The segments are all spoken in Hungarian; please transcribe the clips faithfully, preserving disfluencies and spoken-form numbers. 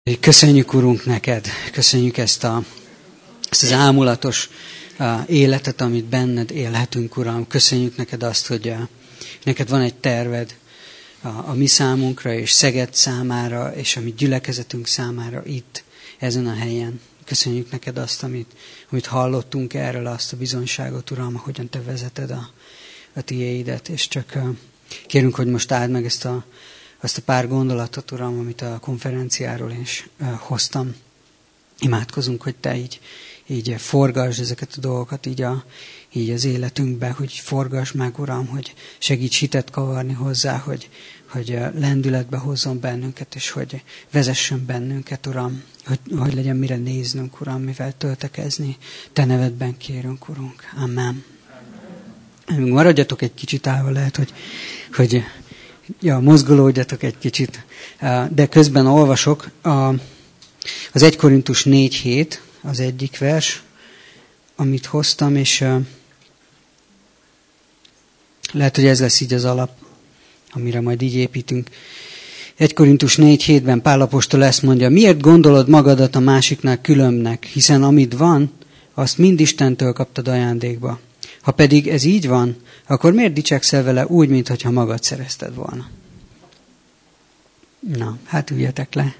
Köszönjük, Urunk, neked, köszönjük ezt, a, ezt az ámulatos életet, amit benned élhetünk, Uram. Köszönjük neked azt, hogy neked van egy terved a, a mi számunkra, és Szeged számára, és a mi gyülekezetünk számára itt, ezen a helyen. Köszönjük neked azt, amit, amit hallottunk erről, azt a bizonyságot, Uram, hogyan te vezeted a, a tiéidet, és csak kérünk, hogy most áld meg ezt a azt a pár gondolatot, Uram, amit a konferenciáról is uh, hoztam. Imádkozunk, hogy te így, így forgasd ezeket a dolgokat így, a, így az életünkbe, hogy forgass meg, Uram, hogy segíts hitet kavarni hozzá, hogy, hogy lendületbe hozzon bennünket, és hogy vezessen bennünket, Uram, hogy, hogy legyen mire néznünk, Uram, mivel töltekezni. Te nevedben kérünk, Urunk. Amen. Amen. Maradjatok egy kicsit állva, lehet, hogy, hogy ja, mozgolódjatok egy kicsit, de közben olvasok. Az egy Korintus négy hét az egyik vers, amit hoztam, és lehet, hogy ez lesz így az alap, amire majd így építünk. egy Korintus négy hétben Pál apostol ezt mondja: miért gondolod magadat a másiknál különbnek, hiszen amit van, azt mind Istentől kaptad ajándékba. Ha pedig ez így van, akkor miért dicsekszel vele úgy, mintha magad szerezted volna? Na, hát üljetek le.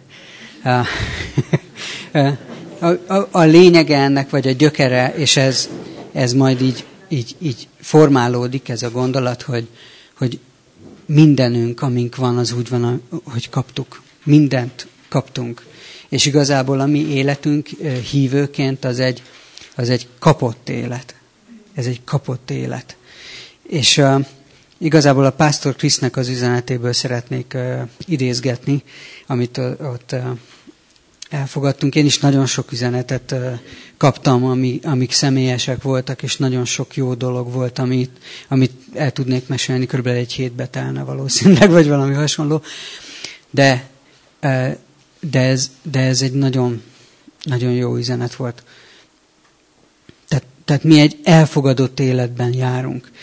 A, a, a lényege ennek, vagy a gyökere, és ez, ez majd így, így, így formálódik, ez a gondolat, hogy, hogy mindenünk, amink van, az úgy van, hogy kaptuk. Mindent kaptunk. És igazából a mi életünk hívőként az egy, az egy kapott élet. Ez egy kapott élet. És uh, igazából a Pásztor Krisznek az üzenetéből szeretnék uh, idézgetni, amit uh, ott uh, elfogadtunk. Én is nagyon sok üzenetet uh, kaptam, ami, amik személyesek voltak, és nagyon sok jó dolog volt, amit, amit el tudnék mesélni, körülbelül egy hétbe telne valószínűleg, vagy valami hasonló. De, uh, de, ez, de ez egy nagyon, nagyon jó üzenet volt. Tehát mi egy elfogadott életben járunk.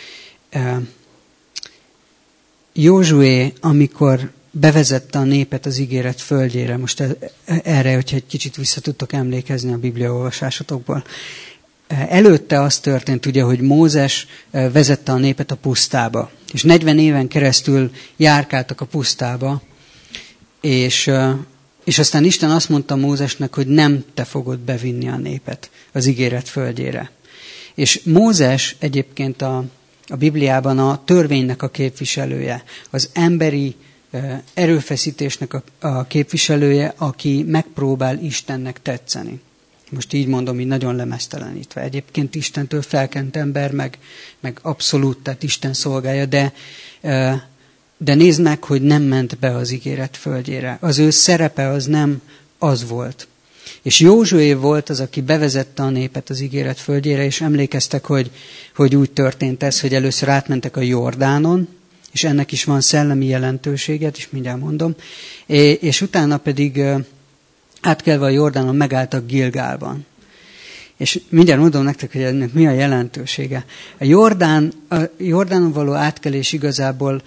Józsué, amikor bevezette a népet az ígéret földjére, most erre, hogyha egy kicsit vissza tudtok emlékezni a bibliaolvasásotokból, előtte az történt, ugye, hogy Mózes vezette a népet a pusztába, és negyven éven keresztül járkáltak a pusztába, és, és aztán Isten azt mondta Mózesnek, hogy nem te fogod bevinni a népet az ígéret földjére. És Mózes egyébként a, a Bibliában a törvénynek a képviselője, az emberi e, erőfeszítésnek a, a képviselője, aki megpróbál Istennek tetszeni. Most így mondom, így nagyon lemeztelenítve. Egyébként Istentől felkent ember, meg, meg abszolút, tehát Isten szolgálja, de, e, de nézd meg, hogy nem ment be az ígéret földjére. Az ő szerepe az nem az volt. És Józsué volt az, aki bevezette a népet az ígéret földjére, és emlékeztek, hogy, hogy úgy történt ez, hogy először átmentek a Jordánon, és ennek is van szellemi jelentőséget, és mindjárt mondom, és utána pedig átkelve a Jordánon megálltak Gilgálban. És mindjárt mondom nektek, hogy ennek mi a jelentősége. A, Jordán, a Jordánon való átkelés igazából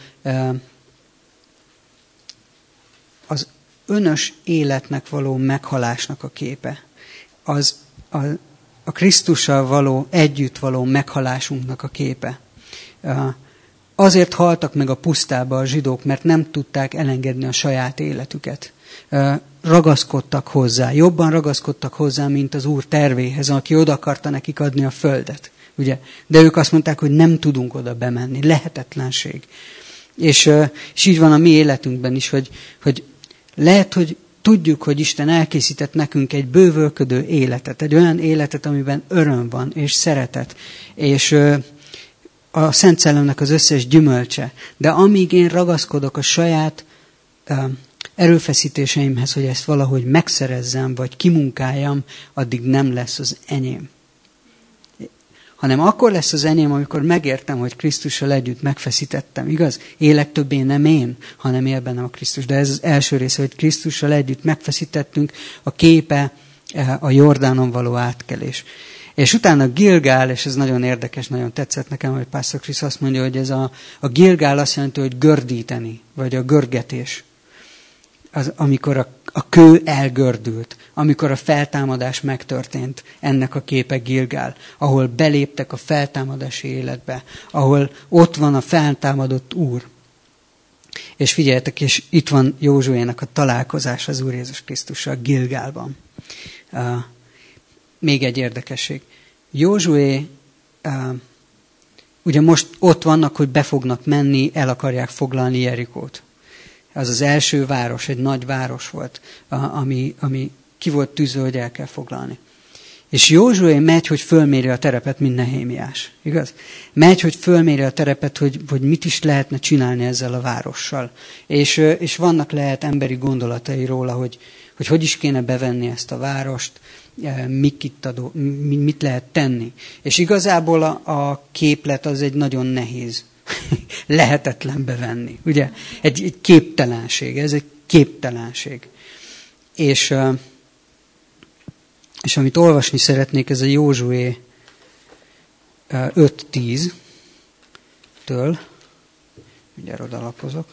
az önös életnek való meghalásnak a képe. Az a, a Krisztussal való, együtt való meghalásunknak a képe. Azért haltak meg a pusztába a zsidók, mert nem tudták elengedni a saját életüket. Ragaszkodtak hozzá, jobban ragaszkodtak hozzá, mint az Úr tervéhez, aki oda akarta nekik adni a földet. Ugye? De ők azt mondták, hogy nem tudunk oda bemenni, lehetetlenség. És, és így van a mi életünkben is, hogy, hogy lehet, hogy tudjuk, hogy Isten elkészített nekünk egy bővölködő életet, egy olyan életet, amiben öröm van, és szeretet, és a Szent Szellemnek az összes gyümölcse. De amíg én ragaszkodok a saját erőfeszítéseimhez, hogy ezt valahogy megszerezzem, vagy kimunkáljam, addig nem lesz az enyém. Hanem akkor lesz az enyém, amikor megértem, hogy Krisztussal együtt megfeszítettem. Igaz? Élek többé nem én, hanem él bennem a Krisztus. De ez az első része, hogy Krisztussal együtt megfeszítettünk, a képe a Jordánon való átkelés. És utána Gilgál, és ez nagyon érdekes, nagyon tetszett nekem, hogy Pásztor Krisz azt mondja, hogy ez a, a Gilgál azt jelenti, hogy gördíteni, vagy a görgetés. az, amikor a, a kő elgördült, amikor a feltámadás megtörtént, ennek a képe Gilgál, ahol beléptek a feltámadási életbe, ahol ott van a feltámadott Úr. És figyeljetek, és itt van Józsuénak a találkozás az Úr Jézus Krisztussal Gilgálban. Uh, még egy érdekesség. Józsué uh, ugye most ott vannak, hogy be fognak menni, el akarják foglalni Jerikót. Az az első város, egy nagy város volt, ami, ami ki volt tűzve, hogy el kell foglalni. És Józsué megy, hogy fölméri a terepet, mint Nehémiás. Igaz? Megy, hogy fölméri a terepet, hogy, hogy mit is lehetne csinálni ezzel a várossal. És, és vannak lehet emberi gondolatai róla, hogy, hogy hogy is kéne bevenni ezt a várost, mit, adó, mit lehet tenni. És igazából a, a képlet az egy nagyon nehéz, lehetetlen bevenni. Ugye? Egy, egy képtelenség, ez egy képtelenség. És, és amit olvasni szeretnék, ez a Józsué öt tíz-től. Mindjárt odalapozok.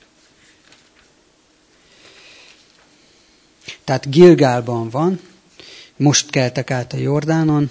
Tehát Gilgálban van, most keltek át a Jordánon,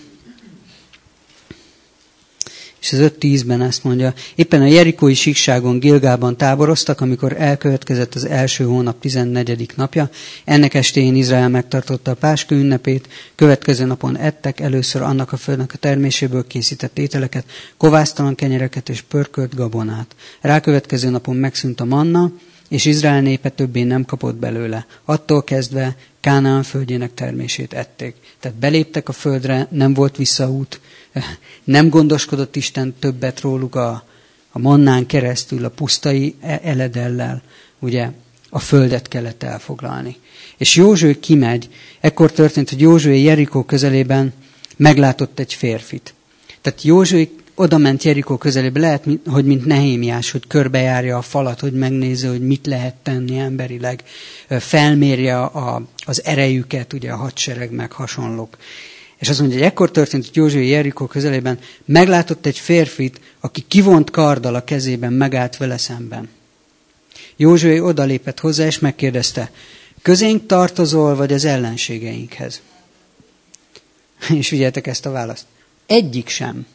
és az öt tízben ezt mondja, éppen a jerikói síkságon Gilgálban táboroztak, amikor elkövetkezett az első hónap tizennegyedik napja. Ennek estéjén Izrael megtartotta a Páskő ünnepét, következő napon ettek először annak a földnek a terméséből készített ételeket, kovásztalan kenyereket és pörkölt gabonát. Rákövetkező napon megszűnt a manna, és Izrael népe többé nem kapott belőle. Attól kezdve Kánaán földjének termését ették. Tehát beléptek a földre, nem volt visszaút, nem gondoskodott Isten többet róluk a, a mannán keresztül, a pusztai eledellel, ugye a földet kellett elfoglalni. És Józsué kimegy, ekkor történt, hogy Józsué Jerikó közelében meglátott egy férfit. Tehát Józsué oda ment Jerikó közelébe, lehet, hogy mint Nehémiás, hogy körbejárja a falat, hogy megnézze, hogy mit lehet tenni emberileg, felmérje a, az erejüket, ugye a hadsereg meg hasonlók. És azt mondja, hogy ekkor történt, hogy Józsué Jerikó közelében meglátott egy férfit, aki kivont karddal a kezében megállt vele szemben. Józsué odalépett hozzá, és megkérdezte, közénk tartozol, vagy az ellenségeinkhez? És figyeljetek ezt a választ. Egyik sem.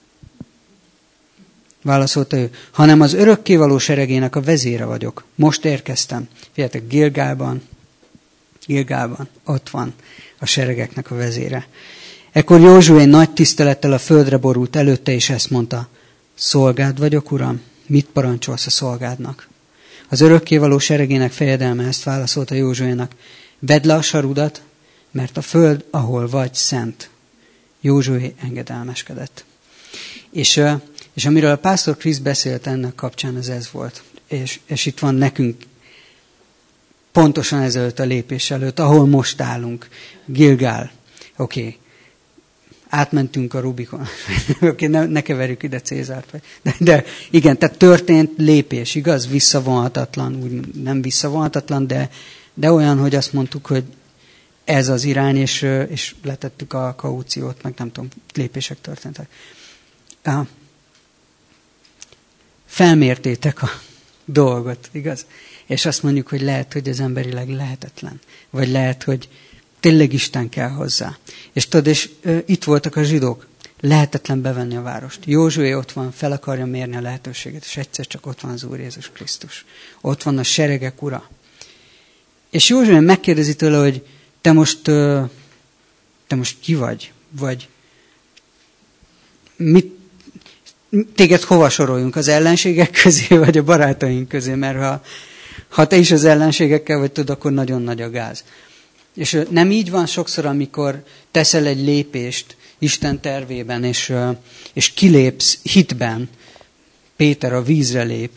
Válaszolta ő, hanem az örökkévaló seregének a vezére vagyok. Most érkeztem. Figyeljetek, Gilgálban, Gilgálban, ott van a seregeknek a vezére. Ekkor Józsué nagy tisztelettel a földre borult előtte, és ezt mondta, szolgád vagyok, uram, mit parancsolsz a szolgádnak? Az örökkévaló seregének fejedelme ezt válaszolta Józsuénak, vedd le a sarudat, mert a föld, ahol vagy, szent. Józsué engedelmeskedett. És, és amiről a pásztor Krisz beszélt ennek kapcsán, az ez volt. És, és itt van nekünk pontosan ezelőtt a lépés előtt, ahol most állunk. Gilgál. Oké. Okay. Átmentünk a Rubikon. Oké, okay, ne, ne keverjük ide Cézárt. De, de igen, tehát történt lépés, igaz? Visszavonhatatlan, úgy nem visszavonhatatlan, de, de olyan, hogy azt mondtuk, hogy ez az irány, és, és letettük a kauciót, meg nem tudom, lépések történtek. Felmértétek a dolgot, igaz? És azt mondjuk, hogy lehet, hogy ez emberileg lehetetlen. Vagy lehet, hogy tényleg Isten kell hozzá. És tudod, és ö, itt voltak a zsidók. Lehetetlen bevenni a várost. Józsué ott van, fel akarja mérni a lehetőséget, és egyszer csak ott van az Úr Jézus Krisztus. Ott van a seregek ura. És Józsué megkérdezi tőle, hogy te most, ö, te most ki vagy? Vagy mit, téged hova soroljunk? Az ellenségek közé, vagy a barátaink közé? Mert ha, ha te is az ellenségekkel vagy, tudod, akkor nagyon nagy a gáz. És nem így van sokszor, amikor teszel egy lépést Isten tervében, és, és kilépsz hitben, Péter a vízre lép,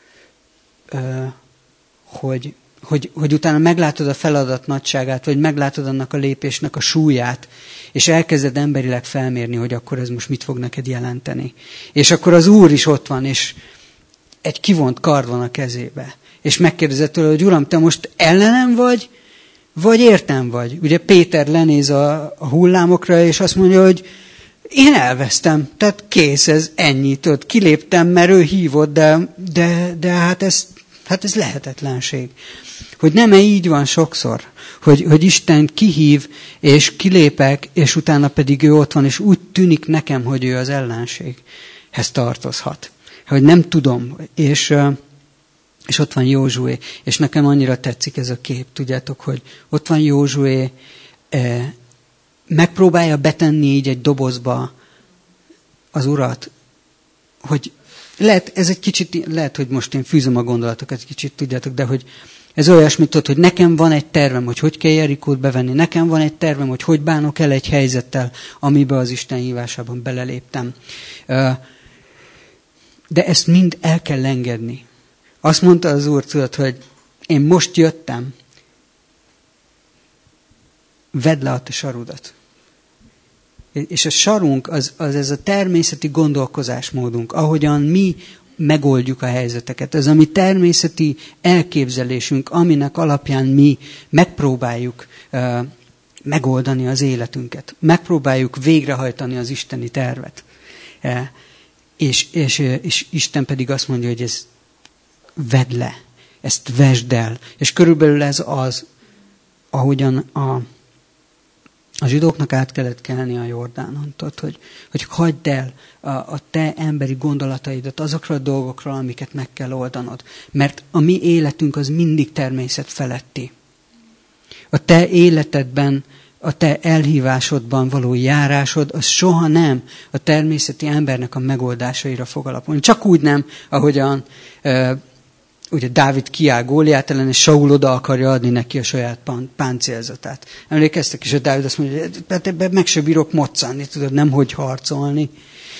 hogy, hogy, hogy utána meglátod a feladat nagyságát, vagy meglátod annak a lépésnek a súlyát, és elkezded emberileg felmérni, hogy akkor ez most mit fog neked jelenteni. És akkor az Úr is ott van, és egy kivont kard van a kezébe. És megkérdezett tőle, hogy Uram, te most ellenem vagy, vagy értem vagy. Ugye Péter lenéz a, a hullámokra, és azt mondja, hogy én elvesztem, tehát kész, ez ennyi, tudod, kiléptem, mert ő hívott, de, de, de hát, ez, hát ez lehetetlenség. Hogy nem-e így van sokszor, hogy, hogy Isten kihív, és kilépek, és utána pedig ő ott van, és úgy tűnik nekem, hogy ő az ellenséghez tartozhat. Hogy nem tudom, és, és ott van Józsué, és nekem annyira tetszik ez a kép, tudjátok, hogy ott van Józsué, megpróbálja betenni így egy dobozba az urat, hogy lehet, ez egy kicsit, lehet, hogy most én fűzöm a gondolatokat egy kicsit, tudjátok, de hogy ez olyasmit tud, hogy nekem van egy tervem, hogy hogy kell Jerikót bevenni, nekem van egy tervem, hogy hogy bánok el egy helyzettel, amiben az Isten hívásában beleléptem. De ezt mind el kell engedni. Azt mondta az Úr, tudod, hogy én most jöttem, vedd le a te sarudat. És a sarunk az, az ez a természeti gondolkozásmódunk, ahogyan mi megoldjuk a helyzeteket. Ez a mi természeti elképzelésünk, aminek alapján mi megpróbáljuk uh, megoldani az életünket. Megpróbáljuk végrehajtani az isteni tervet. Uh, és, és, és Isten pedig azt mondja, hogy ezt vedd le, ezt vesd el. És körülbelül ez az, ahogyan a A zsidóknak át kellett kelni a Jordánon, tudod, hogy, hogy hagyd el a, a te emberi gondolataidat azokról a dolgokról, amiket meg kell oldanod. Mert a mi életünk az mindig természet feletti. A te életedben, a te elhívásodban való járásod, az soha nem a természeti embernek a megoldásaira fog alapulni. Csak úgy nem, ahogyan uh, ugye Dávid kiáll Góliát ellen, és Saul oda akarja adni neki a saját pán, páncélzatát. Emlékeztek is, a Dávid azt mondja, hogy hát ebben meg se bírok moccanni, tudod, nem hogy harcolni.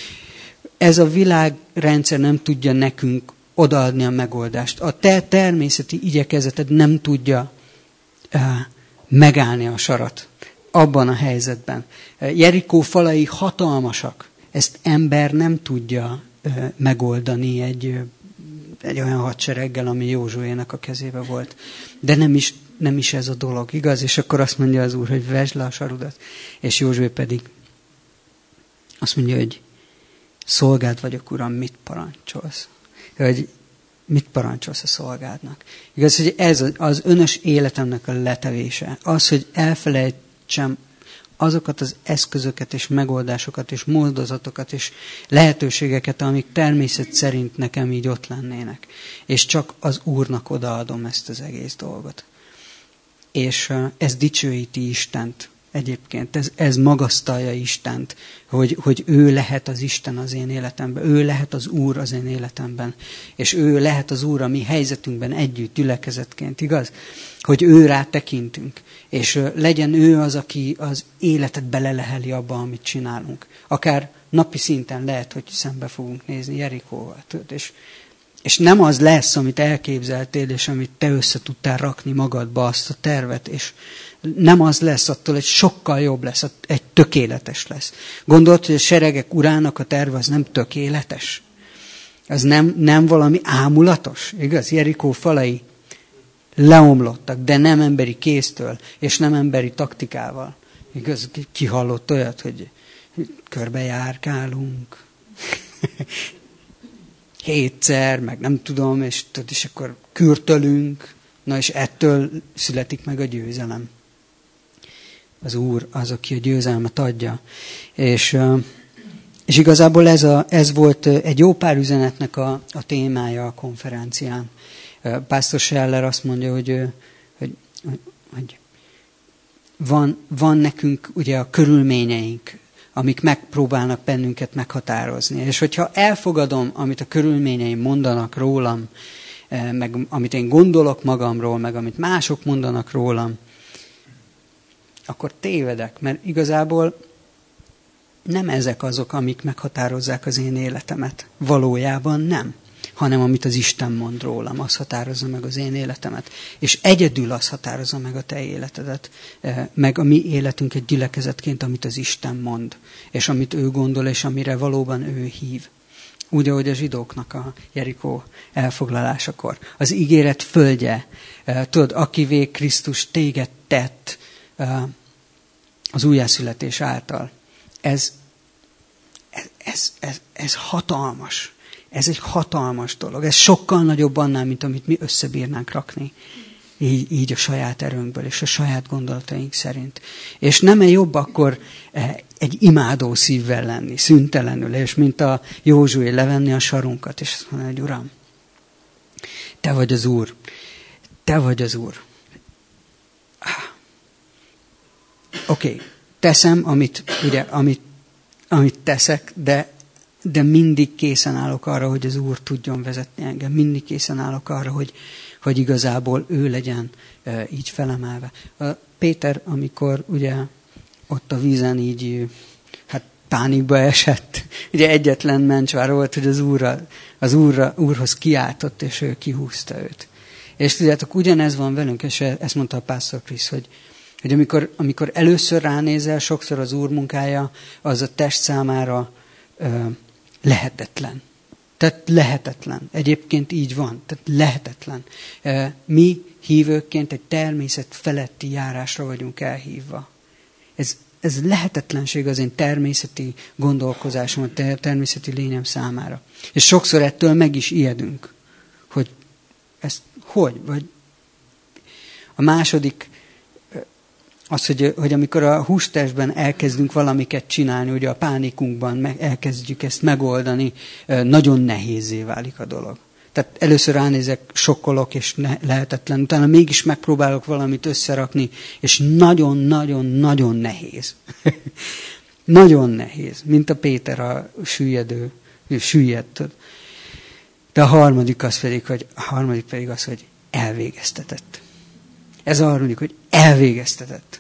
Ez a világrendszer nem tudja nekünk odaadni a megoldást. A te természeti igyekezeted nem tudja uh, megállni a sarat abban a helyzetben. Jerikó falai hatalmasak. Ezt ember nem tudja uh, megoldani egy uh, egy olyan hadsereggel, ami Józsuénak a kezébe volt. De nem is, nem is ez a dolog, igaz? És akkor azt mondja az Úr, hogy vesd le a sarudat. És Józsué pedig azt mondja, hogy szolgád vagyok, Uram, mit parancsolsz? Hogy mit parancsolsz a szolgádnak? Igaz, hogy ez az önös életemnek a letevése. Az, hogy elfelejtsem azokat az eszközöket és megoldásokat és módozatokat és lehetőségeket, amik természet szerint nekem így ott lennének. És csak az Úrnak odaadom ezt az egész dolgot. És ez dicsőíti Istent egyébként. Ez, ez magasztalja Istent, hogy, hogy ő lehet az Isten az én életemben. Ő lehet az Úr az én életemben. És ő lehet az Úr a mi helyzetünkben együtt, gyülekezetként, igaz? Hogy ő rá tekintünk. És legyen ő az, aki az életet beleleheli abba, amit csinálunk. Akár napi szinten lehet, hogy szembe fogunk nézni Jerikóval. És, és nem az lesz, amit elképzeltél, és amit te össze tudtál rakni magadba azt a tervet, és nem az lesz, attól egy sokkal jobb lesz, egy tökéletes lesz. Gondolt, hogy a seregek urának a terve az nem tökéletes? Az nem, nem valami ámulatos, igaz? Jerikó falai leomlottak, de nem emberi kéztől, és nem emberi taktikával. Igaz, ki hallott olyat, hogy körbe járkálunk, hétszer, meg nem tudom, és, és akkor kürtölünk, na és ettől születik meg a győzelem. Az Úr az, aki a győzelmet adja. És, és igazából ez, a, ez volt egy jó pár üzenetnek a, a témája a konferencián. Pásztor Scheller azt mondja, hogy, hogy, hogy van, van nekünk ugye a körülményeink, amik megpróbálnak bennünket meghatározni. És hogyha elfogadom, amit a körülményeim mondanak rólam, meg amit én gondolok magamról, meg amit mások mondanak rólam, akkor tévedek, mert igazából nem ezek azok, amik meghatározzák az én életemet. Valójában nem, hanem amit az Isten mond rólam, az határozza meg az én életemet. És egyedül az határozza meg a te életedet, meg a mi életünk egy gyülekezetként, amit az Isten mond, és amit ő gondol, és amire valóban ő hív. Úgy, ahogy a zsidóknak a Jerikó elfoglalásakor. Az ígéret földje, tudod, akivé Krisztus téged tett az újjászületés által. Ez, ez, ez, ez hatalmas. Ez egy hatalmas dolog. Ez sokkal nagyobb annál, mint amit mi összebírnánk rakni. Így, így a saját erőnkből és a saját gondolataink szerint. És nem-e jobb akkor egy imádó szívvel lenni, szüntelenül, és mint a Józsué levenni a sarunkat, és azt mondani, hogy Uram, Te vagy az Úr. Te vagy az Úr. Oké, okay. Teszem, amit, ugye, amit, amit teszek, de, de mindig készen állok arra, hogy az Úr tudjon vezetni engem. Mindig készen állok arra, hogy, hogy igazából ő legyen e, így felemelve. A Péter, amikor ugye ott a vízen így hát pánikba esett, ugye egyetlen mencsvár volt, hogy az, úrra, az úrra, úrhoz kiáltott, és ő kihúzta őt. És tudjátok, ugyanez van velünk, és ezt mondta a Pásztor Krisz, hogy hogy amikor, amikor először ránézel, sokszor az Úr munkája, az a test számára ö, lehetetlen. Tehát lehetetlen. Egyébként így van. Tehát lehetetlen. E, mi hívőként egy természet feletti járásra vagyunk elhívva. Ez, ez lehetetlenség az én természeti gondolkozásom, a természeti lényem számára. És sokszor ettől meg is ijedünk. Hogy ezt hogy? Vagy a második az, hogy, hogy amikor a hústestben elkezdünk valamiket csinálni, ugye a pánikunkban meg elkezdjük ezt megoldani, nagyon nehézzé válik a dolog. Tehát először ránézek, sokkolok, és ne, lehetetlen. Utána mégis megpróbálok valamit összerakni, és nagyon-nagyon-nagyon nehéz. Nagyon nehéz. Mint a Péter a süllyedő, süllyedt. De a harmadik az pedig, hogy, a harmadik pedig az, hogy elvégeztetett. Ez a harmadik, hogy elvégeztetett.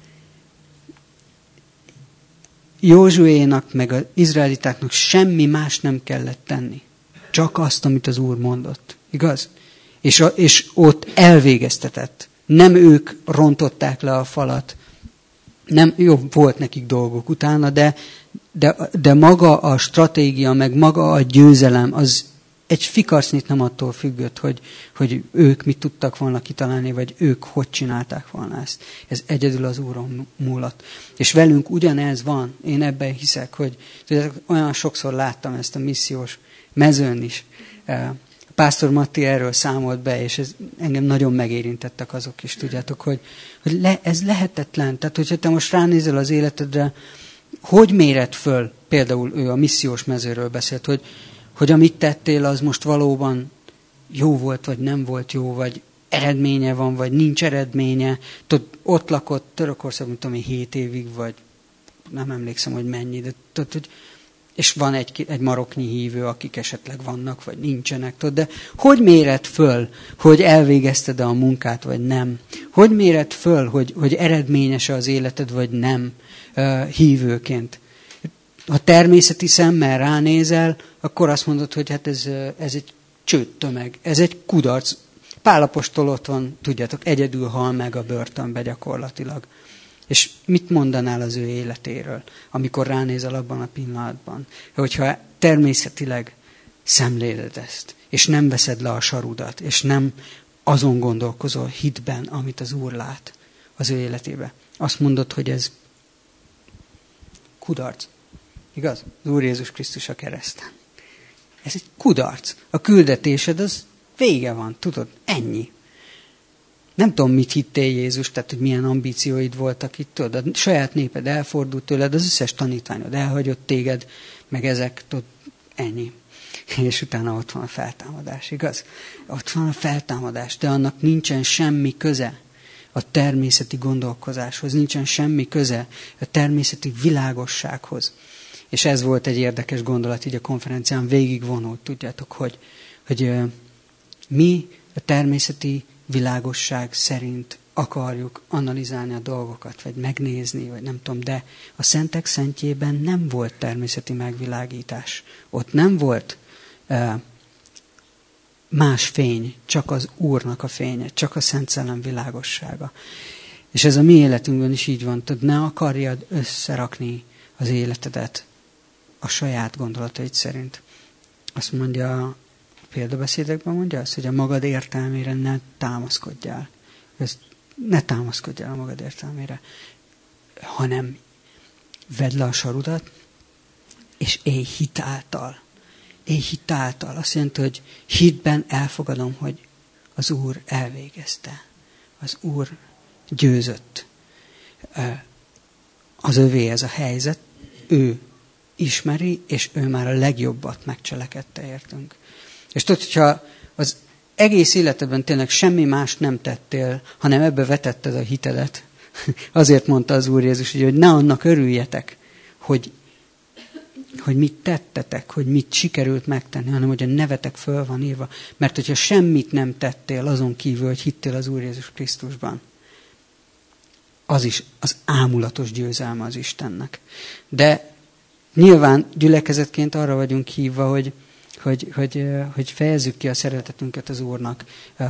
Józsuénak, meg az izraelitáknak semmi más nem kellett tenni. Csak azt, amit az Úr mondott. Igaz? És, a, és ott elvégeztetett. Nem ők rontották le a falat. Nem, jó, volt nekik dolgok utána, de, de, de maga a stratégia, meg maga a győzelem, az egy fikarcnyit nem attól függött, hogy, hogy ők mit tudtak volna kitalálni, vagy ők hogy csinálták volna ezt. Ez egyedül az Úron múlott. És velünk ugyanez van. Én ebben hiszek, hogy tudjátok, olyan sokszor láttam ezt a missziós mezőn is. A Pásztor Matti erről számolt be, és ez engem nagyon megérintettek azok is, tudjátok, hogy, hogy le, ez lehetetlen. Tehát, hogyha te most ránézel az életedre, hogy méred föl, például ő a missziós mezőről beszélt, hogy hogy amit tettél, az most valóban jó volt, vagy nem volt jó, vagy eredménye van, vagy nincs eredménye. Tudod, ott lakott Törökországban, tudom én, hét évig, vagy nem emlékszem, hogy mennyi, de tudod, hogy és van egy, egy maroknyi hívő, akik esetleg vannak, vagy nincsenek, tudod, de hogy méred föl, hogy elvégezted a munkát, vagy nem? Hogy méred föl, hogy, hogy eredményes az életed, vagy nem uh, hívőként? Ha természeti szemmel ránézel, akkor azt mondod, hogy hát ez, ez egy csőttömeg, ez egy kudarc. Pál apostol ott van, tudjátok, egyedül hal meg a börtönbe gyakorlatilag. És mit mondanál az ő életéről, amikor ránézel abban a pillanatban? Hogyha természetileg szemléled ezt, és nem veszed le a sarudat, és nem azon gondolkozol hitben, amit az Úr lát az ő életébe. Azt mondod, hogy ez kudarc. Igaz? Az Úr Jézus Krisztus a kereszten. Ez egy kudarc. A küldetésed az vége van, tudod? Ennyi. Nem tudom, mit hittél Jézus, tehát hogy milyen ambícióid voltak itt, tudod? A saját néped elfordult tőled, az összes tanítványod elhagyott téged, meg ezek, tudod, ennyi. És utána ott van a feltámadás, igaz? Ott van a feltámadás, de annak nincsen semmi köze a természeti gondolkozáshoz, nincsen semmi köze a természeti világossághoz. És ez volt egy érdekes gondolat, így a konferencián végigvonult, tudjátok, hogy, hogy mi a természeti világosság szerint akarjuk analizálni a dolgokat, vagy megnézni, vagy nem tudom, de a szentek szentjében nem volt természeti megvilágítás. Ott nem volt uh, más fény, csak az Úrnak a fénye, csak a Szent Szellem világossága. És ez a mi életünkben is így van, tudod, ne akarjad összerakni az életedet a saját gondolataid szerint. Azt mondja, a példabeszédekben mondja azt, hogy a magad értelmére ne támaszkodjál. Ezt ne támaszkodjál a magad értelmére, hanem vedd le a sarudat, és élj hitáltal. Élj hitáltal. Azt jelenti, hogy hitben elfogadom, hogy az Úr elvégezte. Az Úr győzött. Az övé ez a helyzet, ő ismeri, és ő már a legjobbat megcselekedte értünk. És tudod, hogyha az egész életedben tényleg semmi más nem tettél, hanem ebbe vetetted a hitedet, azért mondta az Úr Jézus, hogy ne annak örüljetek, hogy, hogy mit tettetek, hogy mit sikerült megtenni, hanem hogy a nevetek föl van írva. Mert hogyha semmit nem tettél azon kívül, hogy hittél az Úr Jézus Krisztusban, az is az ámulatos győzelme az Istennek. De nyilván gyülekezetként arra vagyunk hívva, hogy, hogy, hogy, hogy fejezzük ki a szeretetünket az Úrnak.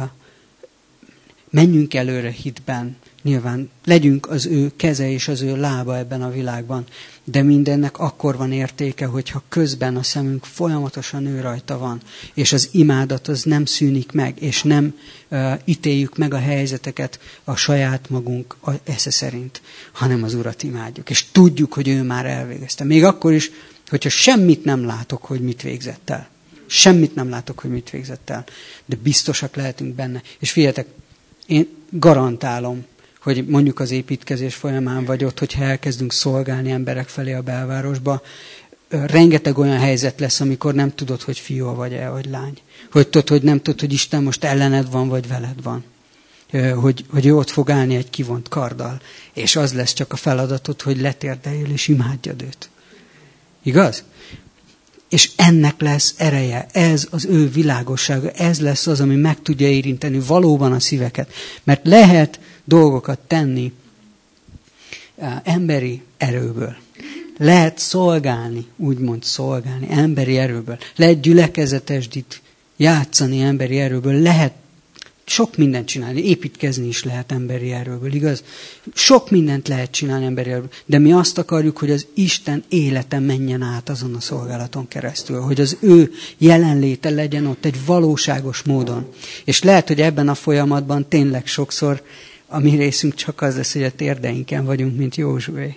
Menjünk előre hitben. Nyilván legyünk az ő keze és az ő lába ebben a világban. De mindennek akkor van értéke, hogyha közben a szemünk folyamatosan ő rajta van. És az imádat az nem szűnik meg, és nem uh, ítéljük meg a helyzeteket a saját magunk esze szerint, hanem az Urat imádjuk. És tudjuk, hogy ő már elvégezte. Még akkor is, hogyha semmit nem látok, hogy mit végzett el. Semmit nem látok, hogy mit végzett el. De biztosak lehetünk benne. És figyeljetek, én garantálom, hogy mondjuk az építkezés folyamán vagy ott, hogyha elkezdünk szolgálni emberek felé a belvárosba, rengeteg olyan helyzet lesz, amikor nem tudod, hogy fiú vagy-e, vagy lány. Hogy tudod, hogy nem tudod, hogy Isten most ellened van, vagy veled van. Hogy, hogy ő ott fog állni egy kivont karddal. És az lesz csak a feladatod, hogy letérdeljél és imádjad őt. Igaz? És ennek lesz ereje, ez az ő világossága, ez lesz az, ami meg tudja érinteni valóban a szíveket. Mert lehet dolgokat tenni emberi erőből. Lehet szolgálni, úgymond szolgálni, emberi erőből. Lehet gyülekezetesdit játszani emberi erőből. Lehet sok mindent csinálni, építkezni is lehet emberi erőből, igaz? Sok mindent lehet csinálni emberi erőből, de mi azt akarjuk, hogy az Isten élete menjen át azon a szolgálaton keresztül, hogy az ő jelenléte legyen ott egy valóságos módon. És lehet, hogy ebben a folyamatban tényleg sokszor a mi részünk csak az lesz, hogy a térdeinken vagyunk, mint Józsué.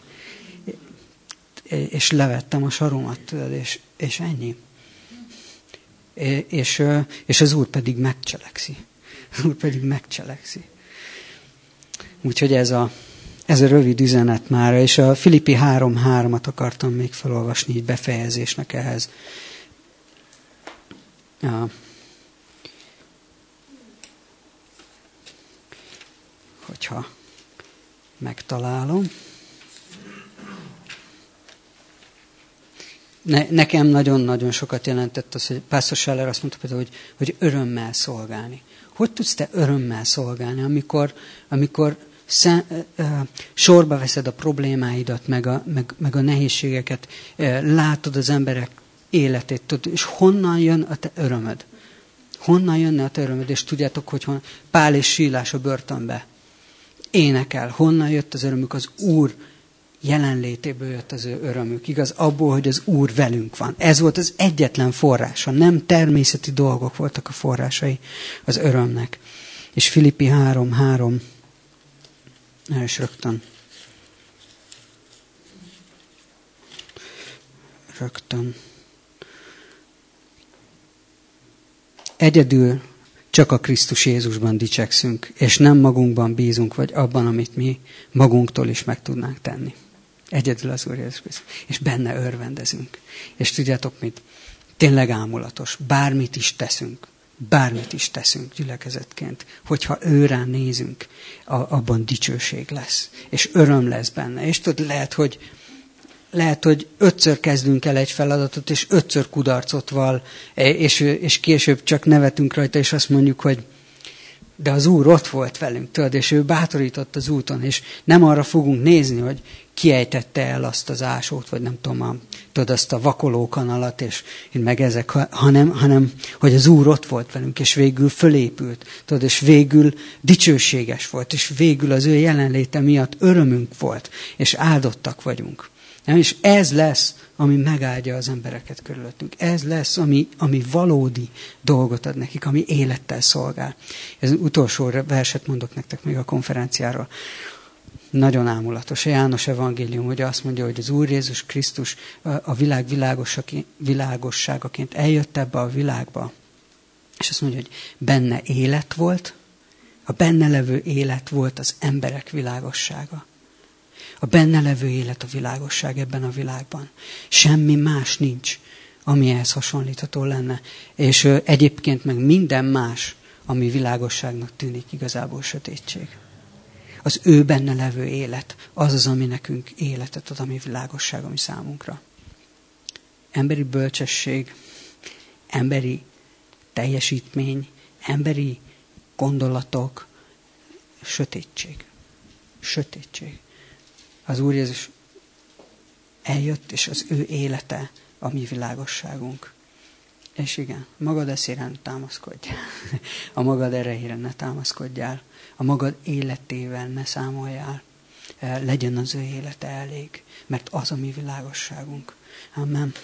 És levettem a saromat, és, és ennyi. És, és az Úr pedig megcselekszi. Az Úr pedig megcselekszi. Úgyhogy ez a, ez a rövid üzenet mára, és a Filippi három hármat akartam még felolvasni így befejezésnek ehhez. Ja. Hogyha megtalálom. Ne, nekem nagyon-nagyon sokat jelentett az, hogy Pásztor Scheller azt mondta például, hogy, hogy örömmel szolgálni. Hogy tudsz te örömmel szolgálni, amikor, amikor szem, uh, sorba veszed a problémáidat, meg a, meg, meg a nehézségeket, uh, látod az emberek életét, tudod, és honnan jön a te örömöd? Honnan jönne a te örömöd? És tudjátok, hogy hon, Pál és Sílás a börtönbe énekel. Honnan jött az örömük? Az Úr jelenlétéből jött az ő örömük. Igaz, abból, hogy az Úr velünk van. Ez volt az egyetlen forrása. Nem természeti dolgok voltak a forrásai az örömnek. És Filippi három három és rögtön rögtön egyedül csak a Krisztus Jézusban dicsekszünk, és nem magunkban bízunk, vagy abban, amit mi magunktól is meg tudnánk tenni. Egyedül az Úr Jézus Krisztus. És benne örvendezünk. És tudjátok mit? Tényleg ámulatos. Bármit is teszünk. Bármit is teszünk gyülekezetként. Hogyha őrá nézünk, abban dicsőség lesz. És öröm lesz benne. És tudod, lehet, hogy Lehet, hogy ötször kezdünk el egy feladatot, és ötször kudarcot val, és, és később csak nevetünk rajta, és azt mondjuk, hogy de az Úr ott volt velünk, tudod, és ő bátorított az úton, és nem arra fogunk nézni, hogy kiejtette el azt az ásót, vagy nem tudom, a, tudod, azt a vakolókanalat, és meg ezek, hanem, hanem, hogy az Úr ott volt velünk, és végül fölépült, tudod, és végül dicsőséges volt, és végül az ő jelenléte miatt örömünk volt, és áldottak vagyunk. Nem? És ez lesz, ami megáldja az embereket körülöttünk. Ez lesz, ami, ami valódi dolgot ad nekik, ami élettel szolgál. Ez az utolsó verset mondok nektek még a konferenciáról. Nagyon ámulatos. A János evangélium, hogy azt mondja, hogy az Úr Jézus Krisztus a világ világosságaként eljött ebbe a világba, és azt mondja, hogy benne élet volt, A benne levő élet volt az emberek világossága. A benne levő élet a világosság ebben a világban. Semmi más nincs, ami ehhez hasonlítható lenne. És ö, egyébként meg minden más, ami világosságnak tűnik, igazából sötétség. Az ő benne levő élet, az az, ami nekünk életet ad, ami világosság, ami számunkra. Emberi bölcsesség, emberi teljesítmény, emberi gondolatok, sötétség. Sötétség. Az Úr Jézus eljött, és az ő élete a mi világosságunk. És igen, magad eszére ne támaszkodjál. A magad erejére ne támaszkodjál. A magad életével ne számoljál. Legyen az ő élete elég, mert az a mi világosságunk. Amen.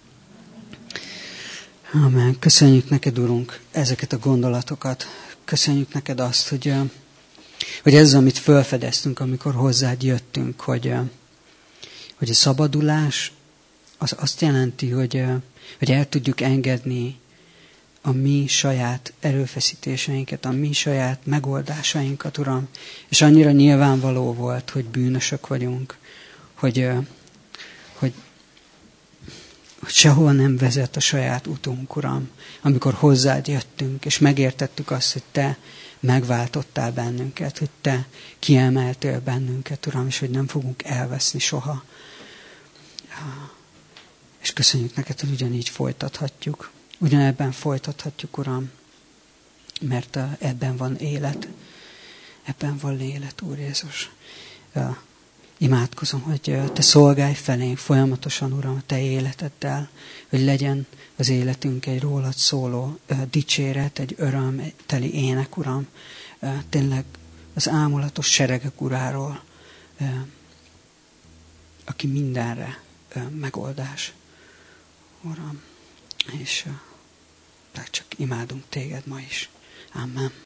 Amen. Köszönjük neked, Urunk, ezeket a gondolatokat. Köszönjük neked azt, hogy, hogy ez az, amit felfedeztünk, amikor hozzád jöttünk, hogy, hogy a szabadulás az azt jelenti, hogy, hogy el tudjuk engedni a mi saját erőfeszítéseinket, a mi saját megoldásainkat, Uram. És annyira nyilvánvaló volt, hogy bűnösök vagyunk, hogy, hogy, hogy sehova nem vezet a saját utunk, Uram, amikor hozzád jöttünk, és megértettük azt, hogy Te megváltottál bennünket, hogy Te kiemeltél bennünket, Uram, és hogy nem fogunk elveszni soha. És köszönjük neked, hogy ugyanígy folytathatjuk. Ugyanebben folytathatjuk, Uram, mert ebben van élet. Ebben van élet, Úr Jézus. Imádkozom, hogy Te szolgálj felénk folyamatosan, Uram, a Te életeddel, hogy legyen az életünk egy rólad szóló dicséret, egy örömteli ének, Uram. Tényleg az ámulatos seregek Uráról, aki mindenre megoldás. Uram, és csak imádunk Téged ma is. Amen.